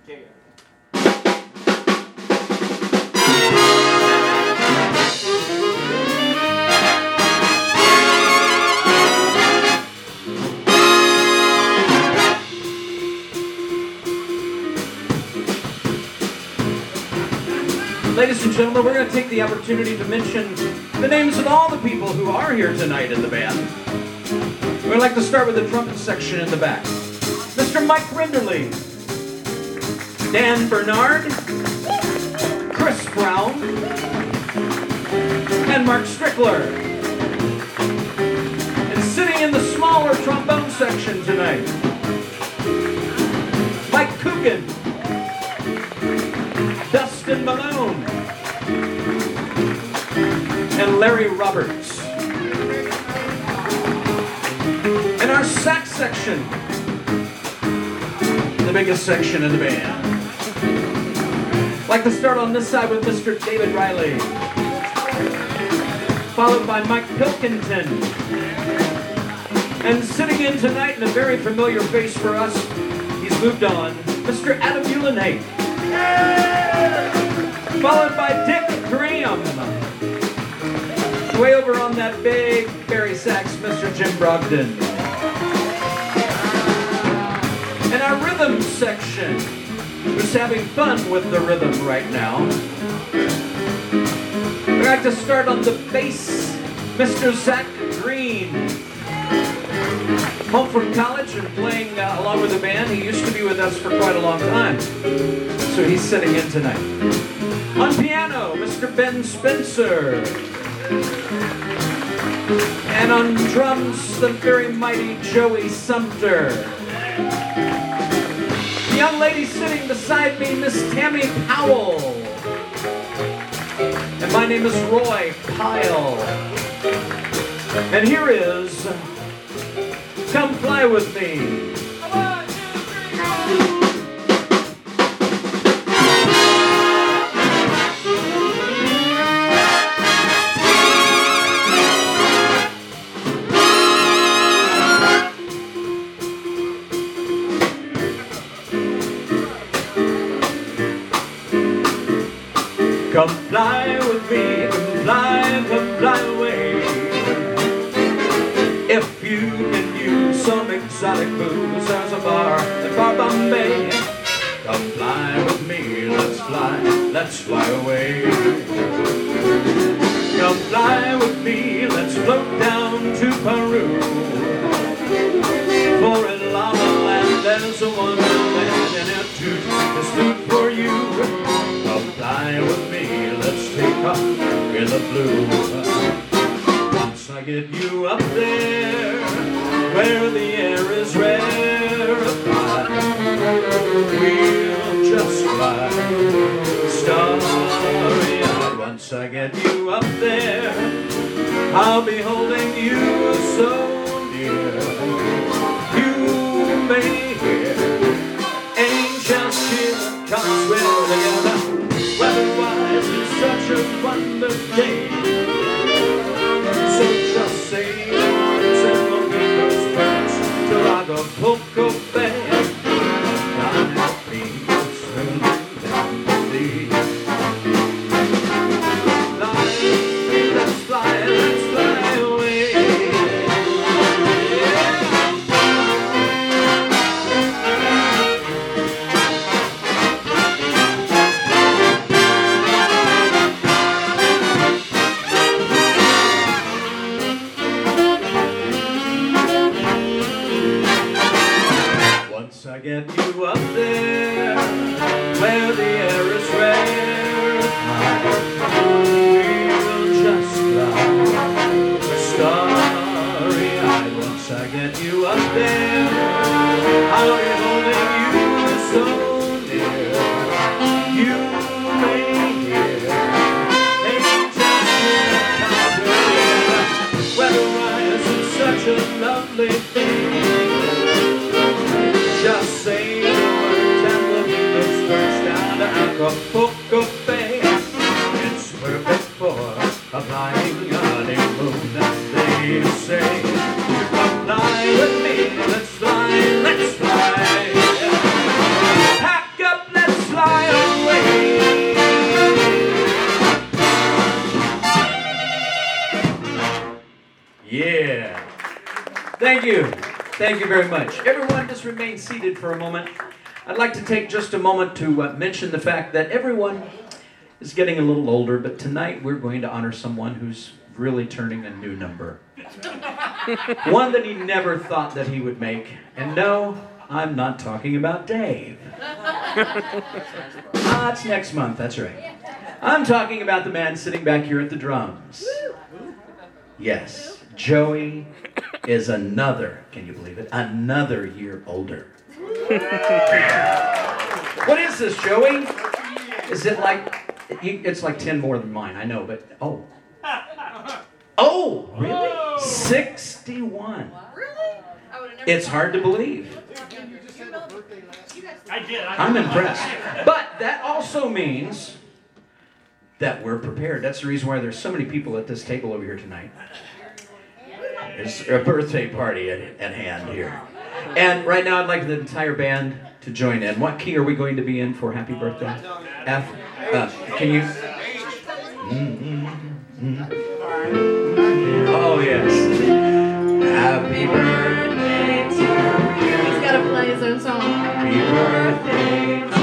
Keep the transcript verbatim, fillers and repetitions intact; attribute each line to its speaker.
Speaker 1: Kick it. Ladies and gentlemen, we're going to take the opportunity to mention the names of all the people who are here tonight in the band. We'd like to start with the trumpet section in the back. Mister Mike Renderly, Dan Bernard, Chris Brown, and Mark Strickler. And sitting in the smaller trombone section tonight, Mike Coogan, Dustin Malone, and Larry Roberts. And our sax section, the biggest section in the band. I'd like to start on this side with Mister David Riley, followed by Mike Pilkington. And sitting in tonight in a very familiar face for us, he's moved on, Mister Adam Ulenhake. Followed by Dick Graham. Way over on that big Barry sax, Mister Jim Brogdon. And our rhythm section, who's having fun with the rhythm right now. We'd like to start on the bass, Mister Zach Green. Home from college and playing uh, along with the band. He used to be with us for quite a long time. So he's sitting in tonight. On piano, Mister Ben Spencer. And on drums, the very mighty Joey Sumter. The young lady sitting beside me, Miss Tammy Powell. And my name is Roy Kyle. And here is Come Fly With Me. Come fly with me, come fly, come fly away. If you can use some exotic booze, there's a bar in Bar Bombay. Come fly with me, let's fly, let's fly away. Come fly with me, let's float down to Peru. For in Lava Land there's a wonderland and a toot is toot for you. Come fly with me, let's take off in the blue. Once I get you up there, where the air is rarefied, we'll just fly starry-eyed. Once I get you up there, I'll be holding you so near. You may hear angels cheer, come swim together. Weather-wise, it's such a wonderful day. So just say the words and look at those birds till Acapulco Bay. Come with me, swim down the sea. Fly, let's fly, let's fly away. I get you up there, where the air is rarefied, we'll just fly starry-eyed. Once I get you up there, I'll be holding you so near. You may hear angels cheer, weather-wise, it's such a lovely thing. Just say the words and look those birds down to Acapulco Bay. It's perfect for a flying honeymoon, they say. Come fly with me, let's fly, let's fly. Pack up, let's Thank you. Thank you very much. Everyone, just remain seated for a moment. I'd like to take just a moment to uh, mention the fact that everyone is getting a little older, but tonight we're going to honor someone who's really turning a new number. One that he never thought that he would make. And no, I'm not talking about Dave. Ah, it's next month, that's right. I'm talking about the man sitting back here at the drums. Yes, Joey is another, can you believe it, another year older. What is this, Joey? Is it like, it's like ten more than mine, I know, but, oh. Oh, really? sixty-one.
Speaker 2: Really?
Speaker 1: It's hard to believe.
Speaker 2: I did.
Speaker 1: I'm impressed. But that also means that we're prepared. That's the reason why there's so many people at this table over here tonight. It's a birthday party at, at hand here. And right now I'd like the entire band to join in. What key are we going to be in for Happy Birthday? F? Uh, can you? Mm-hmm. Mm-hmm. Oh, yes. Happy birthday to you.
Speaker 3: He's got to play his own song.
Speaker 1: Happy birthday to